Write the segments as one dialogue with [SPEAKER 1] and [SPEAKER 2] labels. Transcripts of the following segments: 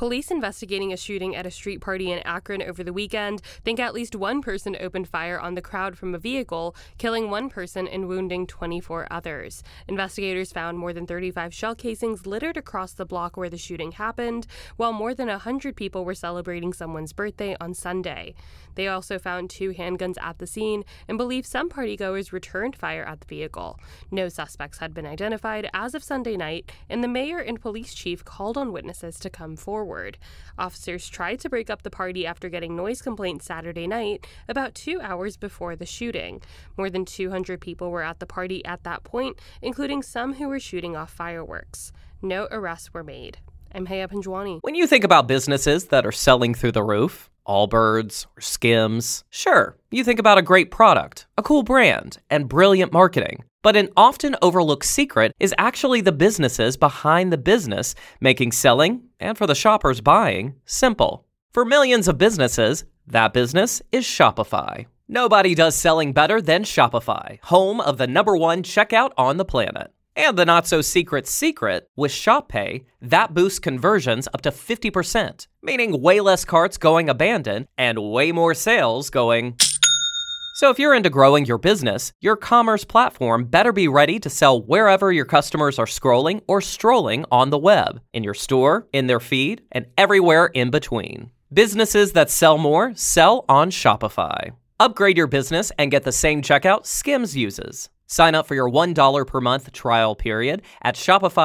[SPEAKER 1] Police investigating a shooting at a street party in Akron over the weekend think at least one person opened fire on the crowd from a vehicle, killing one person and wounding 24 others. Investigators found more than 35 shell casings littered across the block where the shooting happened, while more than 100 people were celebrating someone's birthday on Sunday. They also found 2 handguns at the scene and believe some partygoers returned fire at the vehicle. No suspects had been identified as of Sunday night, and the mayor and police chief called on witnesses to come forward. Officers tried to break up the party after getting noise complaints Saturday night, about 2 hours before the shooting. More than 200 people were at the party at that point, including some who were shooting off fireworks. No arrests were made. I'm Haya Panjwani.
[SPEAKER 2] When you think about businesses that are selling through the roof, Allbirds or Skims, sure, you think about a great product, a cool brand, and brilliant marketing. But an often overlooked secret is actually the businesses behind the business, making selling, and for the shoppers buying, simple. For millions of businesses, that business is Shopify. Nobody does selling better than Shopify, home of the #1 checkout on the planet. And the not-so-secret secret, with Shop Pay, that boosts conversions up to 50%, meaning way less carts going abandoned and way more sales going... So if you're into growing your business, your commerce platform better be ready to sell wherever your customers are scrolling or strolling on the web, in your store, in their feed, and everywhere in between. Businesses that sell more sell on Shopify. Upgrade your business and get the same checkout Skims uses. Sign up for your $1 per month trial period at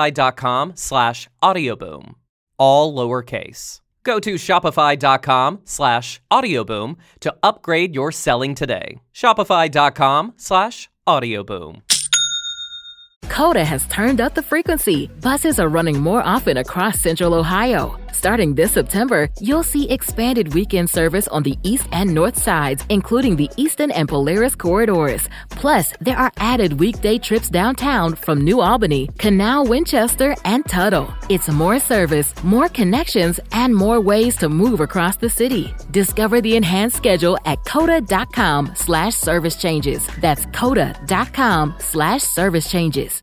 [SPEAKER 2] shopify.com/audioboom. All lowercase. Go to shopify.com/audioboom to upgrade your selling today. Shopify.com/audioboom.
[SPEAKER 3] Coda has turned up the frequency. Buses are running more often across Central Ohio. Starting this September, you'll see expanded weekend service on the east and north sides, including the Eastern and Polaris corridors. Plus, there are added weekday trips downtown from New Albany, Canal, Winchester, and Tuttle. It's more service, more connections, and more ways to move across the city. Discover the enhanced schedule at coda.com/service changes. That's coda.com/service changes.